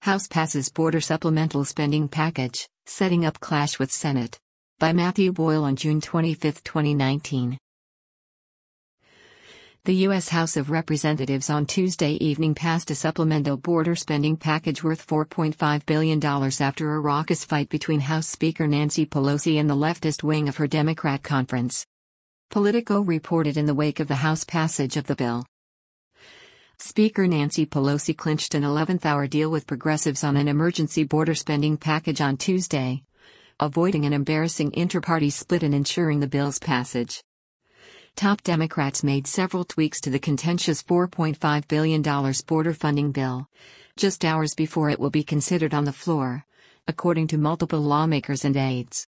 House passes border supplemental spending package, setting up clash with Senate. By Matthew Boyle on June 25, 2019. The U.S. House of Representatives on Tuesday evening passed a supplemental border spending package worth $4.5 billion after a raucous fight between House Speaker Nancy Pelosi and the leftist wing of her Democrat conference. Politico reported in the wake of the House passage of the bill. Speaker Nancy Pelosi clinched an 11th-hour deal with progressives on an emergency border spending package on Tuesday, avoiding an embarrassing inter-party split and ensuring the bill's passage. Top Democrats made several tweaks to the contentious $4.5 billion border funding bill, just hours before it will be considered on the floor, according to multiple lawmakers and aides.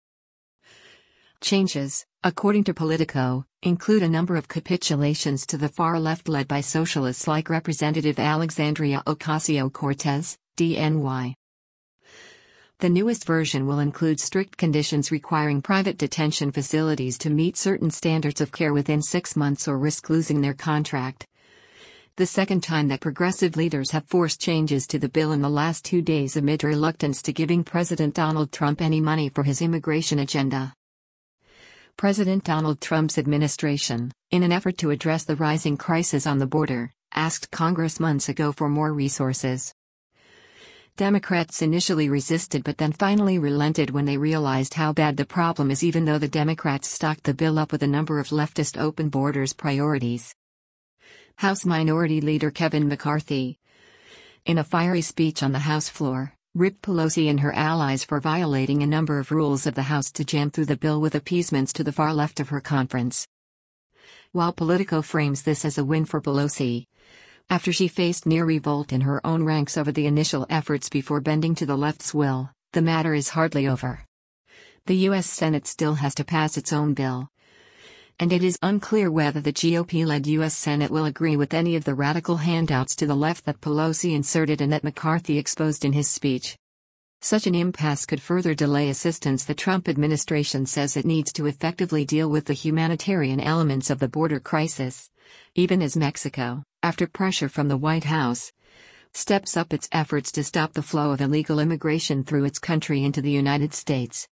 Changes, according to Politico, include a number of capitulations to the far left led by socialists like Representative Alexandria Ocasio-Cortez, DNY. The newest version will include strict conditions requiring private detention facilities to meet certain standards of care within 6 months or risk losing their contract. The second time that progressive leaders have forced changes to the bill in the last 2 days amid reluctance to giving President Donald Trump any money for his immigration agenda. President Donald Trump's administration, in an effort to address the rising crisis on the border, asked Congress months ago for more resources. Democrats initially resisted but then finally relented when they realized how bad the problem is, even though the Democrats stocked the bill up with a number of leftist open borders priorities. House Minority Leader Kevin McCarthy, in a fiery speech on the House floor, ripped Pelosi and her allies for violating a number of rules of the House to jam through the bill with appeasements to the far left of her conference. While Politico frames this as a win for Pelosi, after she faced near revolt in her own ranks over the initial efforts before bending to the left's will, the matter is hardly over. The U.S. Senate still has to pass its own bill, and it is unclear whether the GOP-led U.S. Senate will agree with any of the radical handouts to the left that Pelosi inserted and that McCarthy exposed in his speech. Such an impasse could further delay assistance the Trump administration says it needs to effectively deal with the humanitarian elements of the border crisis, even as Mexico, after pressure from the White House, steps up its efforts to stop the flow of illegal immigration through its country into the United States.